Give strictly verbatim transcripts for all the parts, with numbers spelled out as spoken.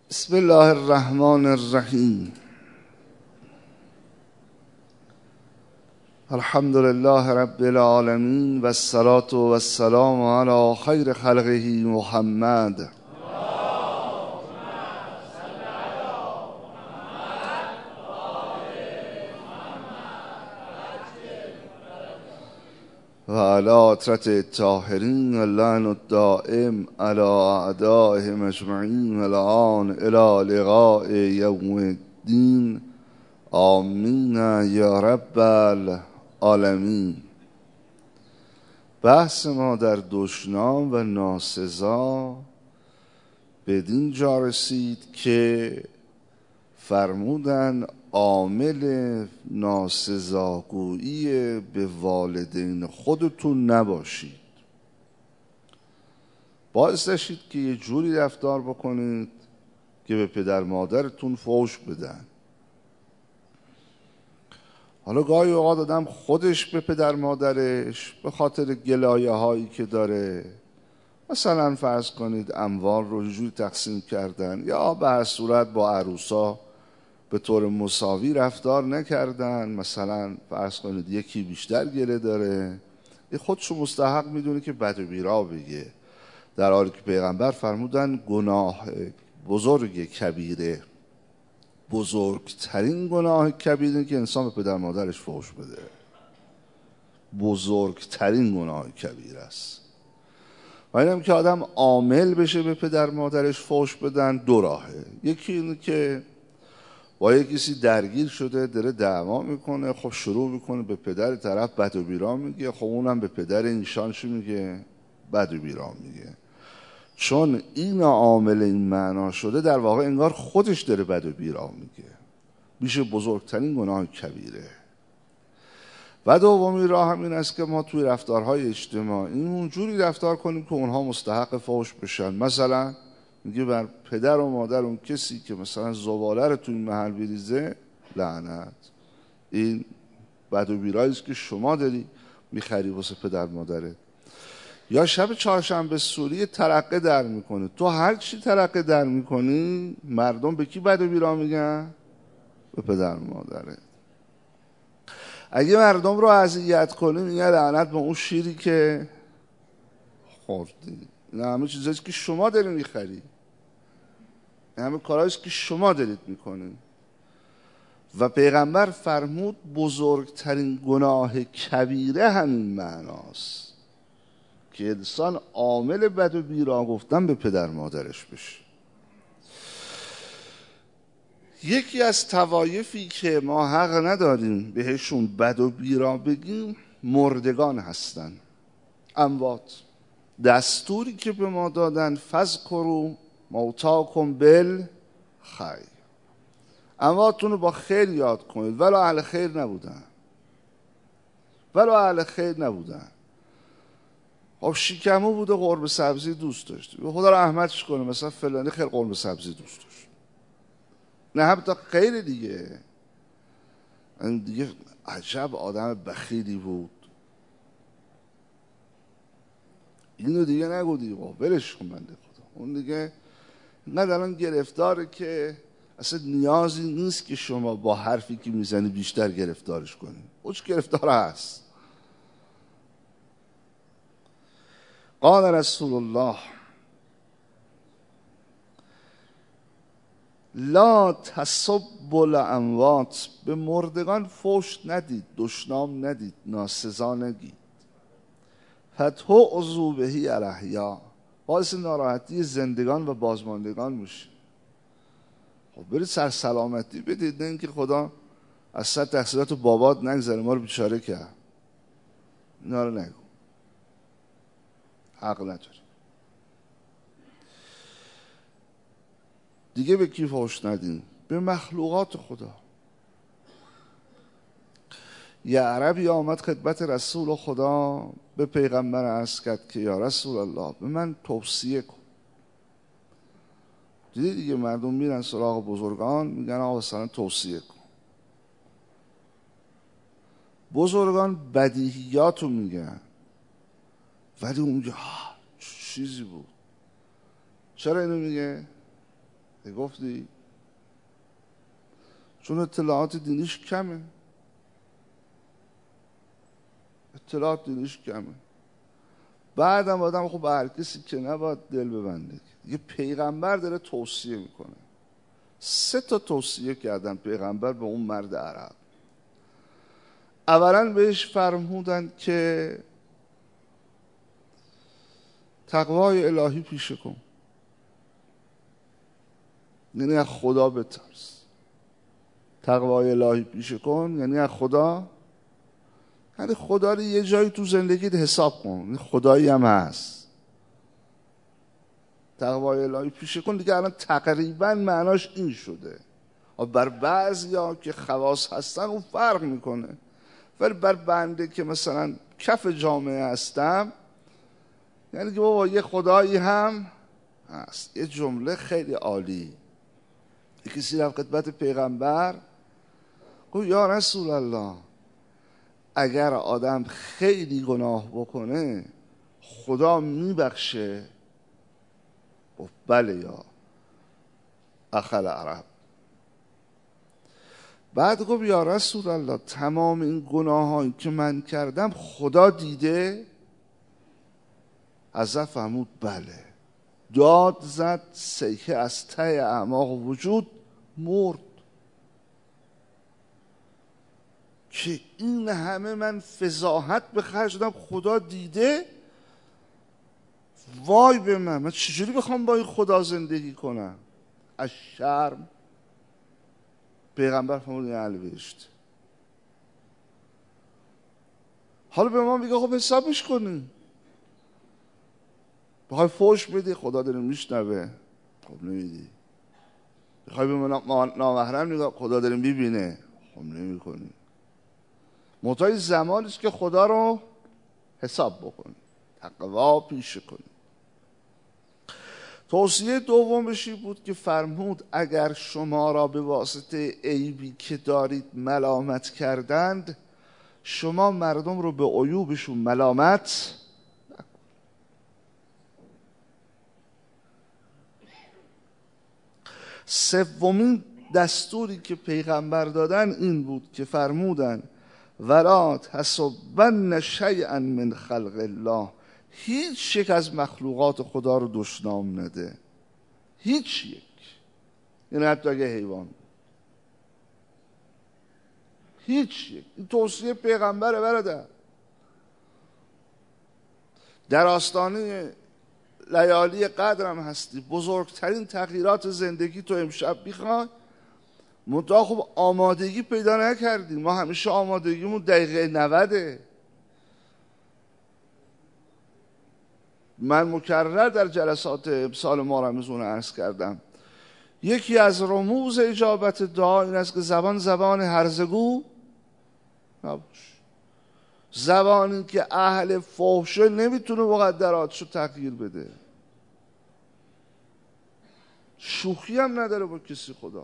بسم الله الرحمن الرحیم. الحمد لله رب العالمین و الصلاة و السلام علی خیر خلقه محمد. و علی عترة الطاهرین اللعن الدائم علی اعدائهم اجمعین الان الی لقاء یوم الدین. آمین یا رب العالمین. بحث ما در دشنام و ناسزا بدین جا رسید که فرمودن عامل ناسزاگویی به والدین خودتون نباشید. باعث نشید که یه جوری رفتار بکنید که به پدر مادرتون فحش بدن. حالا گاهی اوقات آدم خودش به پدر مادرش به خاطر گلایه هایی که داره، مثلا فرض کنید اموال رو جوری تقسیم کردن یا به هر صورت با عروسا به طور مساوی رفتار نکردن، مثلا فرض کنید یکی بیشتر گله داره، یه خودشو مستحق میدونه که بد و بیرا بگه، در حالی که پیغمبر فرمودن گناه بزرگ کبیره، بزرگترین گناه کبیره که انسان به پدر مادرش فحش بده. بزرگترین گناه کبیر است. و اینم که آدم عامل بشه به پدر مادرش فحش بدن دو راهه. یکی اینه که با یه کسی درگیر شده داره دعوا میکنه، خب شروع میکنه به پدر طرف بد و بیرا میگه، خب اونم به پدر اینشانش میگه بد و بیرا میگه. چون این عامل این معنا شده در واقع انگار خودش داره بد و بیرا میگه، میشه بزرگترین گناه کبیره. و دومی راه هم این است که ما توی رفتارهای اجتماعی اونجوری رفتار کنیم که اونها مستحق فحش بشن. مثلا میگه بر پدر و مادر اون کسی که مثلا زباله رو توی محل بریزه لعنت. این بد و بیرایی است که شما داری میخری واسه پدر مادرت. یا شب چهارشنبه سوری ترقه در میکنه، تو هر چی ترقه در میکنی مردم به کی بد و بیرا میگن؟ به پدر مادره. اگه مردم رو اذیت کنی میگن لعنت به اون شیری که خوردی. این همه چیزایی که شما داری میخری، این همه کارهایی که شما دارید میکنید. و پیغمبر فرمود بزرگترین گناه کبیره همین معناست که انسان عامل بد و بیرا گفتن به پدر مادرش بشه. یکی از طوایفی که ما حق نداریم بهشون بد و بیرا بگیم مردگان هستن، اموات. دستوری که به ما دادن فذکروا موتاکم بالخیر، امواتون رو با خیر یاد کنید. ولو اهل خیر نبودن، ولو اهل خیر نبودن. خب شیکمو بوده قرمه سبزی دوست داشته، خدا رو رحمتش کنه، مثلا فلانی خیلی قرمه سبزی دوست داشت، نه هم تا خیر دیگه. این دیگه عجب آدم بخیلی بود، اینو دیگه نگو دیگه، ولش کن بنده خدا. اون دیگه اینقدر الان گرفتاره که اصلا نیازی نیست که شما با حرفی که میزنی بیشتر گرفتارش کنی. اوش گرفتار هست. قال رسول الله لا تسبوا الاموات، به مردگان فحش ندید، دشنام ندید، ناسزا نگید. فتؤذوا به الاحیاء، باعث ناراحتی زندگان و بازماندگان میشه. خب برید سر سلامتی بدید، نه اینکه خدا از سر تقصیرات بابات نگذره ما رو بیچاره کرد. اینا رو نگو، حق نداری. دیگه به کی فحش ندین؟ به مخلوقات خدا. یه عربی آمد خدمت رسول خدا، به پیغمبر عرض کرد که یا رسول الله به من توصیه کن. دیدی دیگه مردم میرن سراغ بزرگان میگن آقا مثلا توصیه کن. بزرگان بدیهیاتو میگن، ولی اون میگه چیزی بود. چرا اینو میگه؟ گفتی؟ چون اطلاعات دینیش کمه. اطلاعات دینیش کمه. بعدم آدم خب هر کسی که نباید دل ببنده. یه پیغمبر داره توصیه میکنه. سه تا توصیه کردن پیغمبر به اون مرد عرب. اولا بهش فرمودن که تقوای الهی پیشه کن، یعنی از خدا بترس. تقوای الهی پیشه کن یعنی از خدا، یعنی خدا رو یه جایی تو زندگیت حساب کن، خدایی هم هست. تقوای الهی پیشه کن دیگه الان تقریبا معناش این شده. بر بعضیا که خواص هستن اون فرق میکنه، ولی بر بنده که مثلا کف جامعه هستم، یعنی که بابا یه خدایی هم هست. یه جمله خیلی عالی، یه کسی رفت خدمت پیغمبر گفت یا رسول الله، اگر آدم خیلی گناه بکنه خدا میبخشه؟ گفت بله یا اخل عرب. بعد گفت یا رسول الله، تمام این گناهایی که من کردم خدا دیده؟ حضرت فرمود بله. داد زد، سیحه از ته اعماق وجود مرد که این همه من فضاحت به خرج دادم خدا دیده؟ وای به من، من چجوری بخوام با این خدا زندگی کنم؟ از شرم پیغمبر فرمود این اهل بهشت. حالا به ما میگه خب حسابش کنی، بخوای فوش بدی خدا داره میشنوه، خب نمیدی. بخوای به من نامحرم نگاه، خدا داره میبینه، خب نمی کنی. منتهای زمانیست که خدا رو حساب بکنی، تقوا پیشه کنی. توصیه دومشی بود که فرمود اگر شما را به واسطه عیبی که دارید ملامت کردند، شما مردم رو به عیوبشون ملامت نکن. سومین دستوری که پیغمبر دادن این بود که فرمودن ولا تحسبن شیئا من خلق الله، هیچ یک از مخلوقات خدا رو دشنام نده، هیچ یک، یعنی حتی اگه حیوان، هیچ یک. این توصیه پیغمبره برادر. در آستانه لیالی قدرم هستی، بزرگترین تغییرات زندگی تو امشب میخوای، منتها خب آمادگی پیدا نکردیم. ما همیشه آمادگیمون دقیقه نوده. من مکرر در جلسات امسال ما رمضان عرض کردم یکی از رموز اجابت دعا این است که زبان زبان هرزگو نباش. زبانی که اهل فحشه نمیتونه مقدراتشو تغییر بده، شوخی هم نداره با کسی خدا.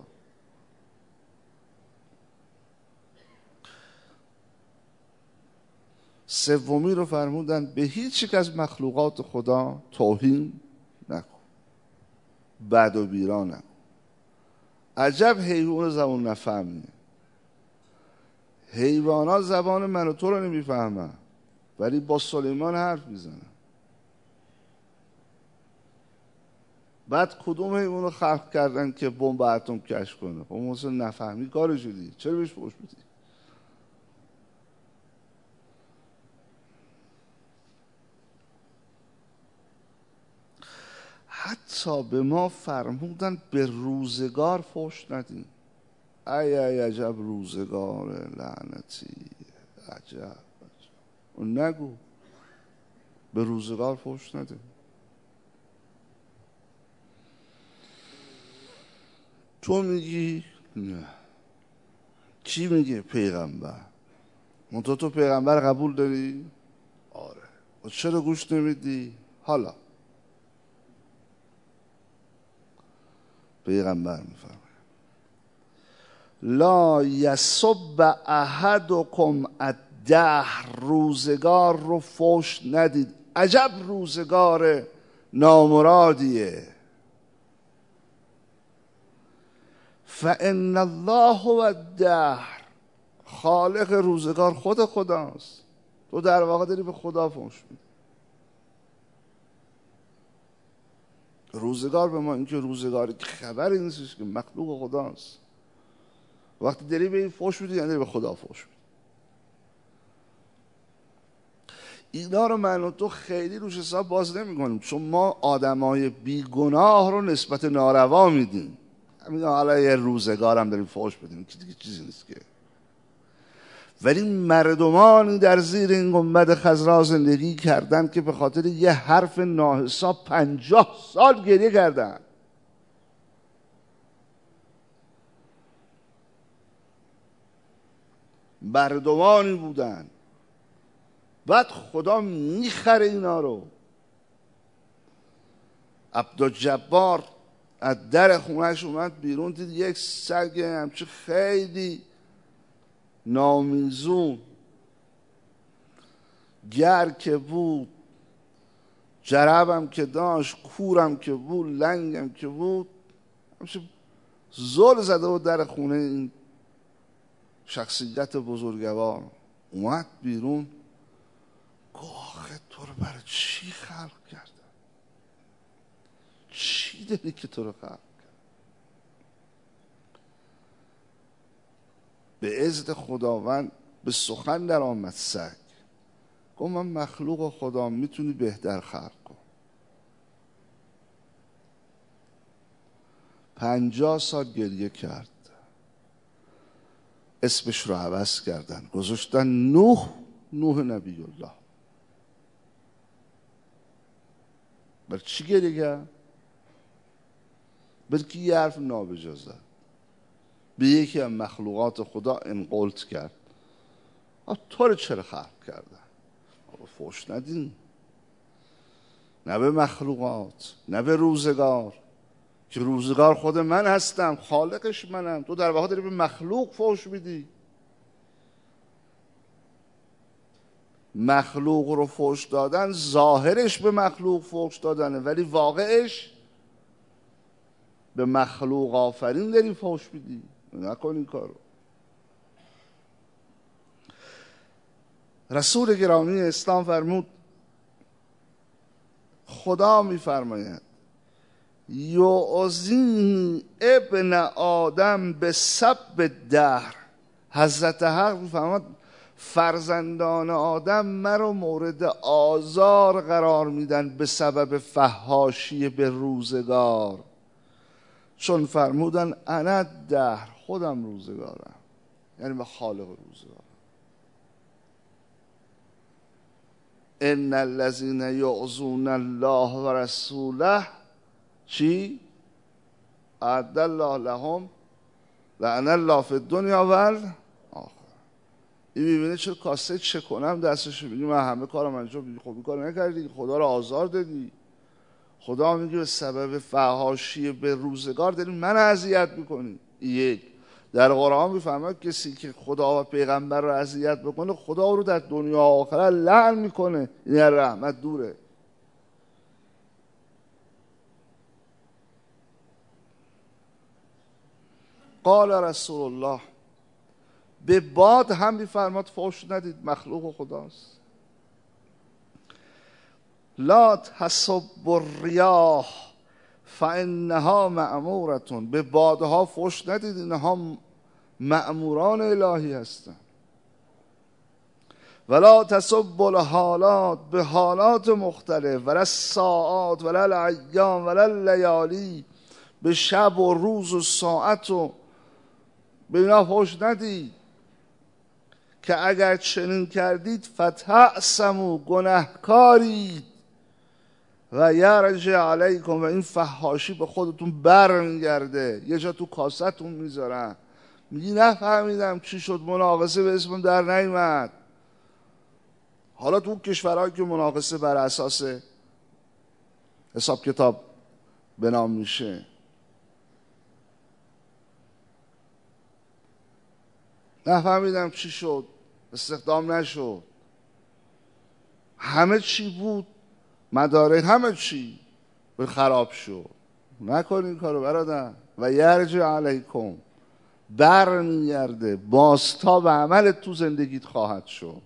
سومی رو فرمودن به هیچ یک از مخلوقات خدا توهین نکن، بد و بیرا نکن. عجب حیوان زبان نفهمیه. حیوانات زبان من و تو رو نمیفهمن ولی با سلیمان حرف میزنن. بعد کدوم حیوان رو خلق کردن که بمب اتم کشف کنه؟ خب مثلا نفهمی کارش شدی، چرا بهش فحش میدی؟ حتی به ما فرمودن به روزگار فحش ندیم. ای ای عجب روزگار لعنتی، عجب عجب. اون نگو به روزگار فحش نده. تو میگی نه، کی میگه؟ پیغمبر. منتها تو پیغمبر قبول داری؟ آره. و چرا گوش نمیدی؟ حالا پیغمبر میفرماید لا یسب احدکم الدهر، روزگار رو فحش ندید. عجب روزگار نامرادیه. فان الله هو الدهر، خالق روزگار خود خداست. تو در واقع داری به خدا فحش میدی. روزگار به ما اینکه روزگاری خبری نیستش که مخلوق خداست. وقتی داری به این فحش میدی یعنی داری به خدا فحش میدی. اینا رو من و تو خیلی روش حساب باز نمی کنیم، چون ما آدمای بیگناه رو نسبت ناروا میدیم. همین حالا یه روزگارم داریم فحش بدیم که دیگه چیزی نیست که. ولی مردمانی در زیر این گنبد خضرا زندگی کردن که به خاطر یه حرف ناحساب پنجاه سال گریه کردن. مردمانی بودن. بعد خدا میخره اینا رو. عبدالجبار از در خونهش اومد بیرون، دید یک سگ همچه خیلی نامیزون، گر که بود، جربم که داشت، کورم که بود، لنگم که بود، همچه زل زده بود در خونه این شخصیت بزرگوار. اومد بیرون، آخه تو رو برای چی خلق کردن؟ چی داری که تو رو خلق کرد؟ به عزت خداوند به سخن در آمد سگ، گفت من مخلوق خدا، میتونی بهتر خلق کن. پنجاه سال گریه کرد، اسمش رو عوض کردن، گذاشتن نوح، نوح نبی الله. بر چی گریه کرد؟ بلکه یه حرف نابجا زد، به یکی از مخلوقات خدا انقلت کرد. تو رو چرا خلق کردن؟ فحش ندین، نه به مخلوقات، نه به روزگار، که روزگار خود من هستم، خالقش منم. تو در واقع داری به مخلوق فحش میدی. مخلوق رو فحش دادن ظاهرش به مخلوق فحش دادنه، ولی واقعش به مخلوق آفرین داری فحش میدی. نکن این کارو. رسول گرامی اسلام فرمود، خدا میفرماید یعزی ابن آدم به سب دهر. حضرت حق میفرماد فرزندان آدم مرا مورد آزار قرار میدن به سبب فحاشی به روزگار، چون فرمودن انا دهر، خودم روزگارم، یعنی به خالق روزگار. ان الذين یعصون الله و رسوله چی؟ اعد الله لهم لعن الله فی الدنیا و الاخره. این میبینه چه کاسه چه کنم دستش، میگه من همه کارم انجام میدی، خب این کار نکردی، خدا رو آزار دادی. خدا میگه به سبب فحاشی به روزگار داری من اذیت میکنی. یک در قرآن میفهمد کسی که خدا و پیغمبر رو اذیت بکنه خدا رو در دنیا و آخرت لعن میکنه، این رحمت دوره. قال رسول الله، به باد هم میفرماد فحش ندید، مخلوق خداست. لا تسبوا الریاح فانها مأمورتون، به بادها فحش ندید، اینها مأموران الهی هستند. ولا تسبوا الحالات، به حالات مختلف، ولا الساعات ولا الایام ولا اللیالی، به شب و روز و ساعت و به اینا فحش ندید، که اگر چنین کردید فتعصموا، گنهکارید، و یرجع علیکم، و این فحاشی به خودتون برمیگرده، یه جا تو کاستون میذارن. میگی نفهمیدم چی شد، مناقصه به اسمم در نیامد. حالا تو کشورهایی که مناقصه بر اساس حساب کتاب به نام میشه، نفهمیدم چی شد، استخدام نشد، همه چی بود، مدارک همه چی خراب شد. نکن این کارو برادر. و یرجع علیکم، برمیگرده، بازتاب عملت تو زندگیت خواهد شد.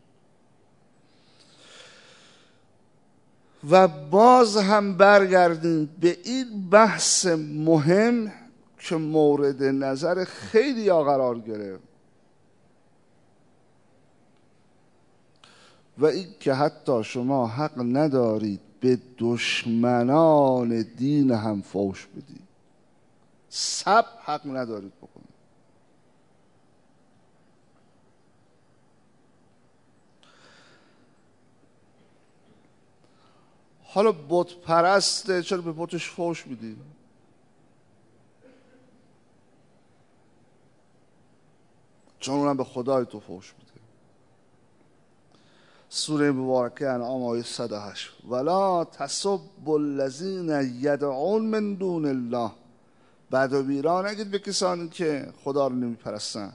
و باز هم برگردیم به این بحث مهم که مورد نظر خیلی ها قرار گرفت و این که حتی شما حق ندارید به دشمنان دین هم فوش بدید. سب حق ندارید بکنید. حالا بت پرسته، چرا به بتش فوش میدی؟ چون اونم به خدای تو فوش میده. سوره مبارکه انعام آیه صد و هشت ولا تسبوا الذین یدعون من دون الله، بد و بیرا نگید به کسانی که خدا رو نمیپرستن.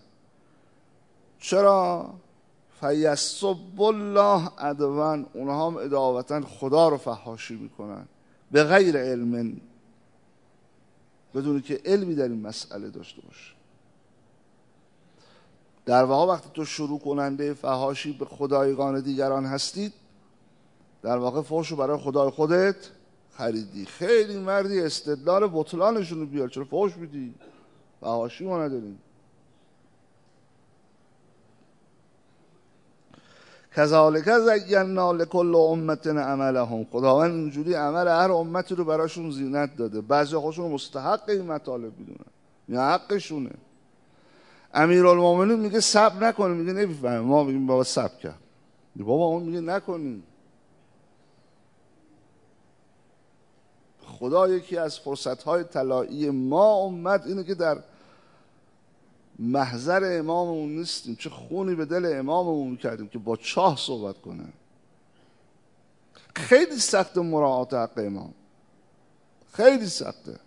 چرا؟ فیسب الله عدوا، اونها هم اداوتا خدا رو فحاشی میکنن به غیر علم، بدون که علمی در این مسئله داشته باشه. در واقع وقتی تو شروع کننده فحاشی به خدایگان دیگران هستید، در واقع فحش رو برای خدای خودت خریدی. خیلی مردی استدلال بطلانشون رو بیار، چرا فحش میدی؟ فحاشی ما نداریم. کذالک زینا لکل امة عملهم، خداوند اینجوری عمل هر امتی رو براشون زینت داده. بعضی خودشون مستحق این مطالب میدونن، این حقشونه. امیرالمومنین میگه صبر نکنیم، میگه نمیفهمه. ما میگیم بابا صبر کرد، بابا اون میگه نکنیم. خدا یکی از فرصت‌های طلایی ما اومد اینه که در محضر اماممون نیستیم. چه خونی به دل اماممون کردیم که با چاه صحبت کنه. خیلی سخت مراعات حق امام، خیلی سخته،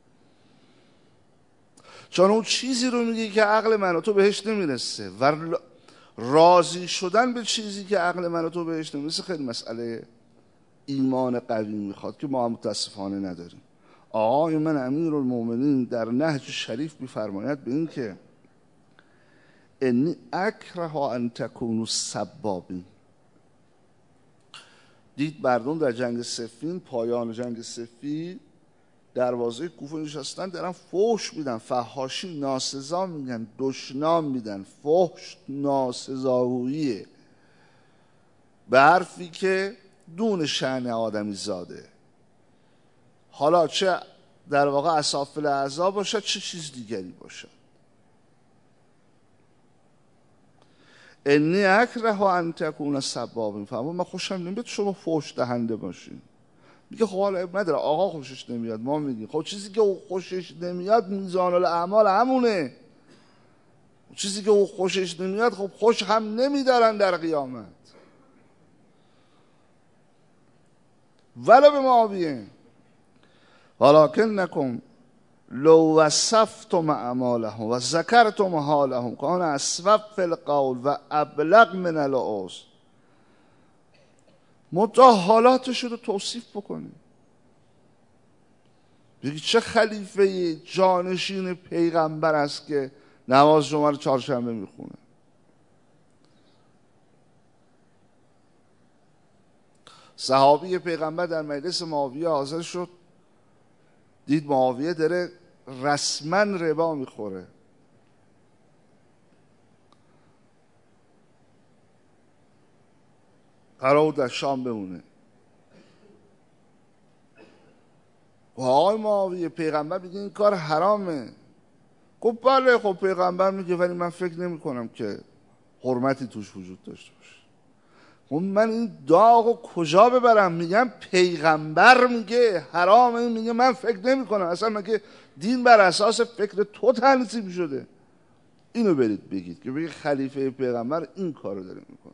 چون اون چیزی رو میگه که عقل من و تو بهش نمیرسه و راضی شدن به چیزی که عقل من و تو بهش نمیرسه خیلی مسئله ایمان قوی میخواد که ما متاسفانه نداریم. آقای من امیرالمومنین در نهج شریف میفرماید به این که انی اکره ان تکونوا سبابین. دید مردم در جنگ صفین، پایان جنگ صفین، دروازه کوفه نشستن دارن فحش میدن، فحاشی، ناسزا میگن، دشنام میدن. فحش ناسزاگوییه به حرفی که دون شأن آدمی زاده. حالا چه در واقع اسافل اعضا باشد چه چیز دیگری باشد. انی اکره ان تکون سبابین، فهمون من خوشم نمیاد شما فحش دهنده باشین. میگه خب حالا نداره، آقا خوشش نمیاد، ما میگیم خب چیزی که او خوشش نمیاد میزان الاعمال همونه. چیزی که او خوشش نمیاد خب خوش هم نمیدارن در قیامت. ولا به معاویه ولکنکم لو وصفتم اعمالهم و ذکرتم حالهم کان اسوف فی القول و ابلغ من العذر. منتها حالاتش رو توصیف بکنید، بگید چه خلیفه جانشین پیغمبر است که نماز جمعه رو چهارشنبه میخونه. صحابی پیغمبر در مجلس معاویه حاضر شد، دید معاویه داره رسما ربا میخوره. قرار بود در شام بمونه. و آقای معاویه پیغمبر میگه این کار حرامه. خب بله، خب پیغمبر میگه ولی من فکر نمی کنم که حرمتی توش وجود داشته باشه. خب من این داغو کجا ببرم؟ میگم پیغمبر میگه حرامه، این میگه من فکر نمی کنم. اصلا مگه دین بر اساس فکر تو تنظیم شده؟ اینو برید بگید که بگید خلیفه پیغمبر این کارو داره میکنه.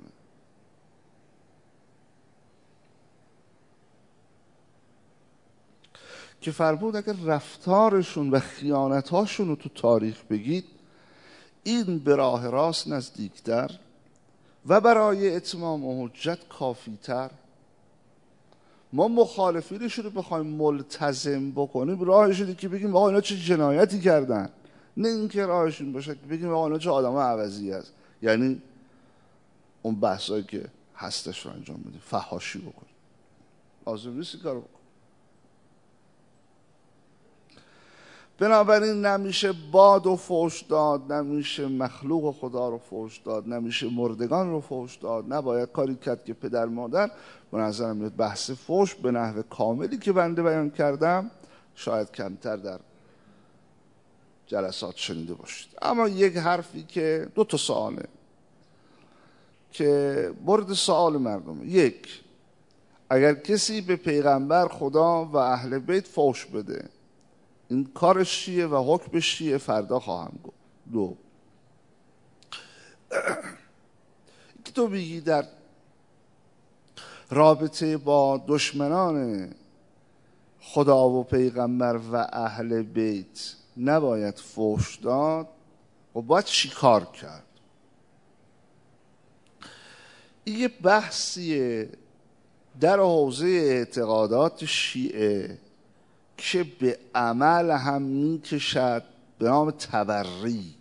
که فرمود اگر رفتارشون و خیانتاشون رو تو تاریخ بگید، این به راه راست نزدیکتر و برای اتمام حجت کافیتر. ما مخالفینش رو بخوایم ملتزم بکنیم، راهش اینه که بگیم آقا اینا چه جنایتی کردن، نه اینکه راهش این باشه که بگیم آقا چه آدم عوضی است، یعنی اون بحثایی که هستش رو انجام بدیم، فحاشی بکن، لازم نیست این کارو بکن. بنابراین نمیشه باد و فوش داد، نمیشه مخلوق خدا رو فوش داد، نمیشه مردگان رو فوش داد، نباید کاری کرد که پدر مادر. به نظرم میاد بحث فوش به نحو کاملی که بنده بیان کردم شاید کمتر در جلسات شنیده باشید. اما یک حرفی که دو تا سواله که برد سوال مردمه. یک، اگر کسی به پیغمبر، خدا و اهل بیت فوش بده، این کارش چیه و حکمش چیه؟ فردا خواهم گفت. دو، که تو بگی در رابطه با دشمنان خدا و پیغمبر و اهل بیت نباید فوش داد و باید چی کار کرد؟ این یه بحثیه در حوزه اعتقادات شیعه که به عمل هم میکشد به نام تبری.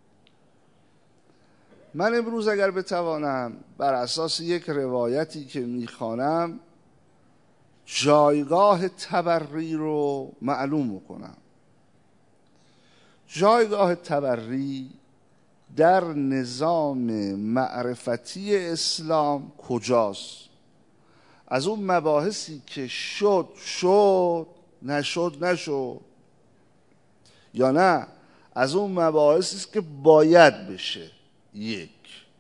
من امروز اگر بتوانم بر اساس یک روایتی که میخوانم جایگاه تبری رو معلوم کنم. جایگاه تبری در نظام معرفتی اسلام کجاست؟ از اون مباحثی که شد شد، نشد نشد، یا نه از اون مباحثی است که باید بشه. یک،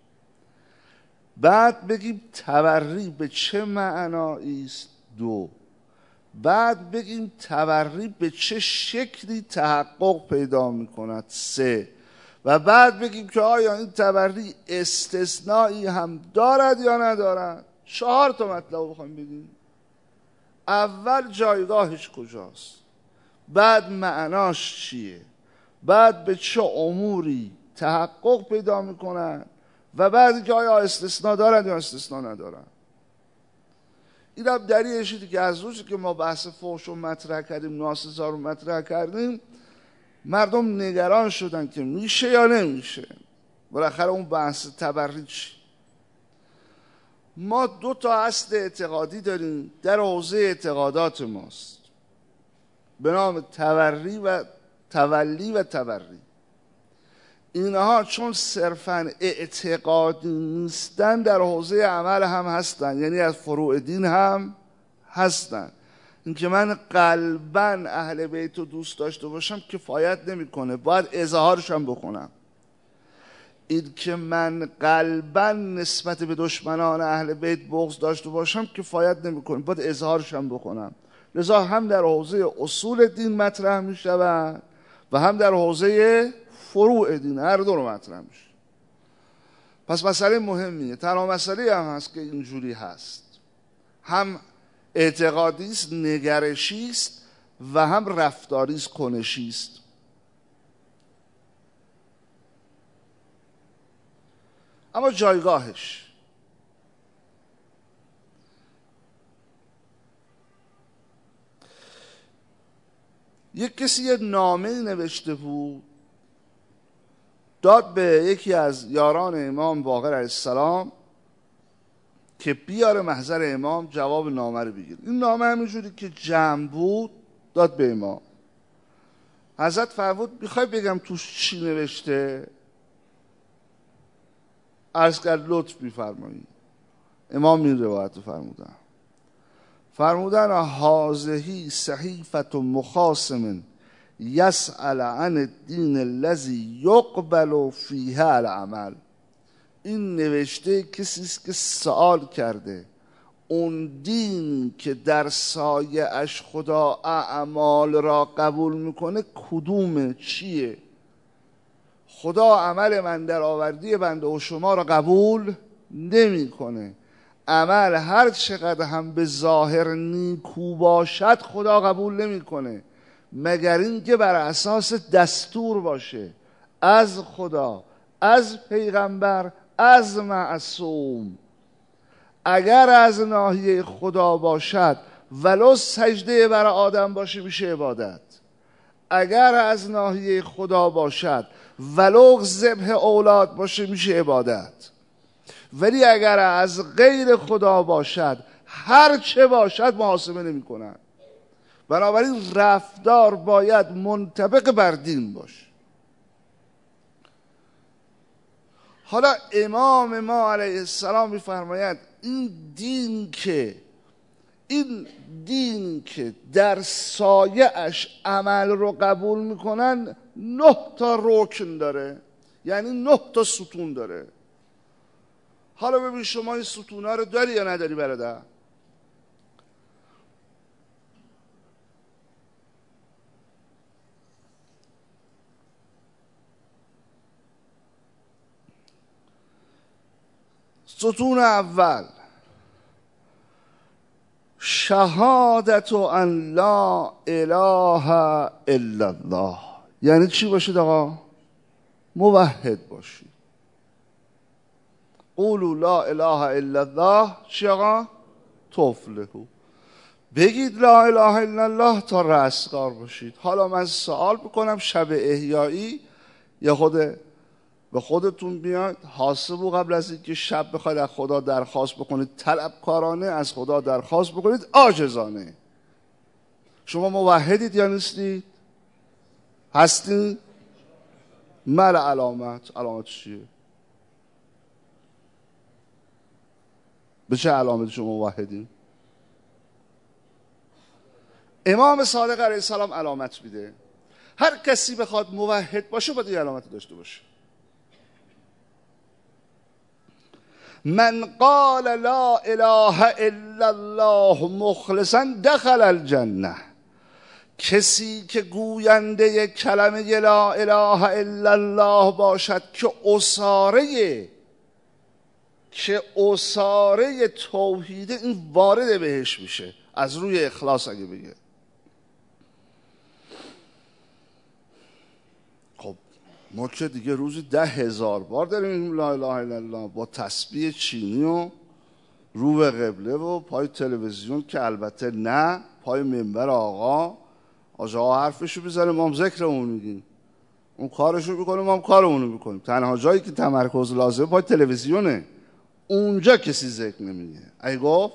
بعد بگیم تبری به چه معنایی است. دو، بعد بگیم تبری به چه شکلی تحقق پیدا میکند. سه، و بعد بگیم که آیا این تبری استثنایی هم دارد یا ندارد. چهار تا مطلب بخوایم بگیم. اول جایگاهش کجاست، بعد معناش چیه، بعد به چه اموری تحقق پیدا میکنن، و بعد که آیا استثناء دارد یا استثناء ندارد. این هم دلیلش اینه که از روزی که ما بحث فحش رو مطرح کردیم، ناسزا رو مطرح کردیم، مردم نگران شدن که میشه یا نمیشه. بالاخره اون بحث تبری چی؟ ما دو تا اصل اعتقادی داریم در حوزه اعتقادات ماست به نام تبری و تولی و تبری. اینها چون صرفاً اعتقادی نیستن در حوزه عمل هم هستن، یعنی از فروع دین هم هستن. اینکه من قلباً اهل بیت رو دوست داشته باشم کفایت نمیکنه، باید اظهارش هم بکنم. این که من قلباً نسبت به دشمنان اهل بیت بغض داشته باشم کفایت نمیکنه، باید اظهارش هم بکنم. لذا هم در حوزه اصول دین مطرح میشود و هم در حوزه فروع دین، هر دو رو مطرح میشه. پس مسئله مهمیه. تنها مسئله هم هست که اینجوری هست، هم اعتقادی است، نگرشی است، و هم رفتاری است، کنشی است. اما جایگاهش، یک کسی یه نامه نوشته بود، داد به یکی از یاران امام باقر علیه السلام که بیاره محضر امام جواب نامه رو بگیر. این نامه همینجوری که جمع بود داد به امام. حضرت فرمود میخوای بگم توش چی نوشته؟ عرض کرد لطف میفرمایید. امام این روایت رو فرمودن فرمودن هازهی صحیفت مخاصم یسأل عن الدین الذی یقبل فیه العمل. این نوشته کسی است که سوال کرده اون دین که در سایه اش خدا اعمال را قبول میکنه کدومه، چیه؟ خدا عمل من در آوردی بنده و شما را قبول نمیکنه. عمل هر چقدر هم به ظاهر نیکو باشد خدا قبول نمیکنه مگر اینکه بر اساس دستور باشه از خدا، از پیغمبر، از معصوم. اگر از ناحیه خدا باشد ولو سجده برای آدم باشه میشه عبادت، اگر از ناحیه خدا باشد ولو ذبح اولاد باشه میشه عبادت، ولی اگر از غیر خدا باشد هر چه باشد محاسبه نمی کنن. بنابراین رفتار باید منطبق بر دین باشه. حالا امام ما علیه السلام میفرماید این دین که این دین که در سایه اش عمل رو قبول میکنن نه تا رکن داره، یعنی نه تا ستون داره. حالا ببین شما این ستونا رو داری یا نداری برادر؟ ستون اول شهادت ان لا اله الا الله، یعنی چی باشید آقا؟ موحد باشید. قولوا لا اله الا الله چی آقا؟ تفلحوا. بگید لا اله الا الله تا رستگار باشید. حالا من سوال بکنم شب احیایی یا خود به خودتون بیاید حاسبو قبل از اینکه شب بخواید از خدا درخواست بکنید طلبکارانه، از خدا درخواست بکنید عاجزانه. شما موحدید یا نیستید؟ هستید؟ مال علامت. علامت چیه؟ به چه علامتی شما موحدین؟ امام صادق علیه السلام علامت میده. هر کسی بخواد موحد باشه باید این علامت داشته باشه. من قال لا اله الا الله مخلصا دخل الجنه، کسی که گوینده کلمه لا اله الا الله باشد که اساره که اساره توحید، این وارد بهش میشه از روی اخلاص اگه بگه. خب ما که دیگه روزی ده هزار بار داریم لا اله الا الله با تسبیح چینی و رو به قبله و پای تلویزیون که البته نه، پای منبر آقا آقا حرفشو بزنه ما هم ذکرمون میگیم، اون کارشو میکنه ما هم کارمونو میکنیم. تنها جایی که تمرکز لازمه پای تلویزیونه، اونجا کسی ذکر نمیگه. ای گفت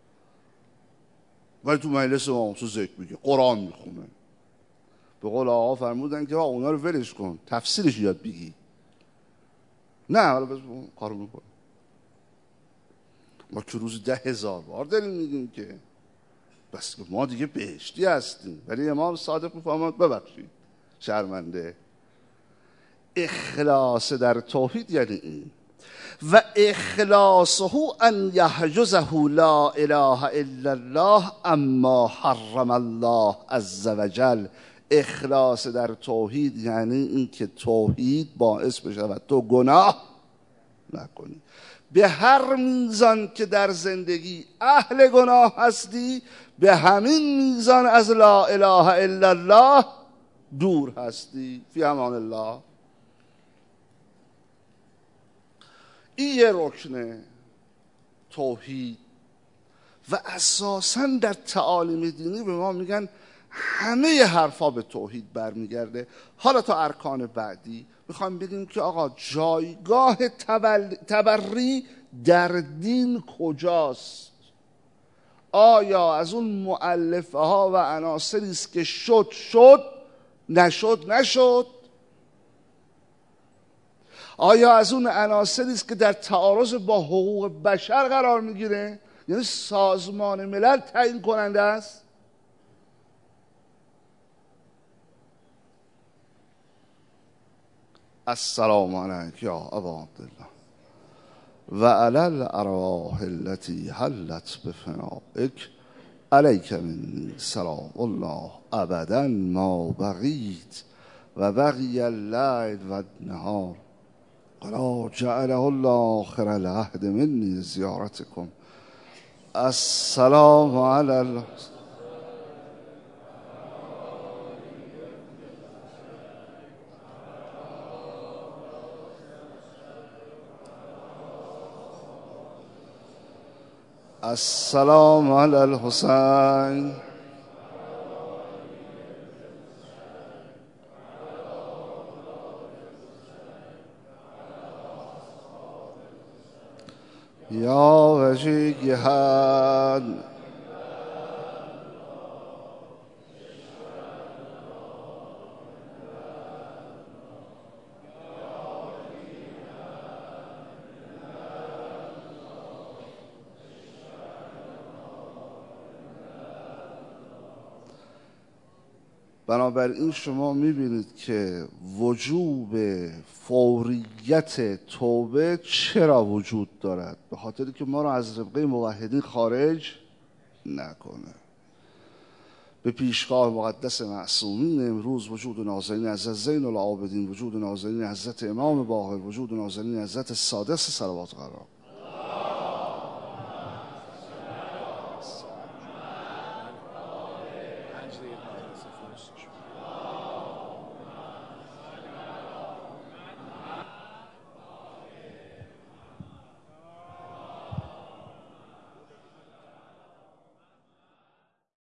ولی تو مجلس امام تو ذکر میگه، قرآن میخونه. به قول آقا فرمودن که اونا رو ولش کن، تفسیرش یاد بگی. نه حالا بس کارو میکنه. ما که روز ده هزار بار داریم میگیم که بس ما دیگه بهشتی هستیم، ولی امام صادق میفرماد ببخشید شرمنده. اخلاص در توحید یعنی این. و اخلاصه ان یحجزه لا اله الا الله اما حرم الله عز وجل. اخلاص در توحید یعنی این که توحید باعث بشود تو گناه نکنی. به هر میزان که در زندگی اهل گناه هستی به همین میزان از لا اله الا الله دور هستی. فی امان الله. این یه رکن توحید. و اساساً در تعالیم دینی به ما میگن همه حرفا به توحید برمیگرده. حالا تا ارکان بعدی میخوام بگیم که آقا جایگاه تبری در دین کجاست؟ آیا از اون مؤلفه ها و عناصری است که شد شد نشد نشد؟ آیا از اون عناصری است که در تعارض با حقوق بشر قرار میگیره؟ یعنی سازمان ملل تعیین کننده است؟ السلام علیک یا ابا عبدالله و علی الارواح التي حلت بفنائک علیک منی سلام الله ابدا ما بقیت و بقی اللیل و النهار قلا جعله الله خیر العهد منی زیارتکم. السلام علی السلام علی الحسین یا وجیها بنابراین شما میبینید که وجوب فوریت توبه چرا وجود دارد؟ به خاطری که ما را از ربقه موحدین خارج نکنه. به پیشگاه مقدس معصومین امروز وجود نازنین حضرت زین العابدین، وجود نازنین حضرت امام باقر، وجود نازنین حضرت سادس صلوات قرار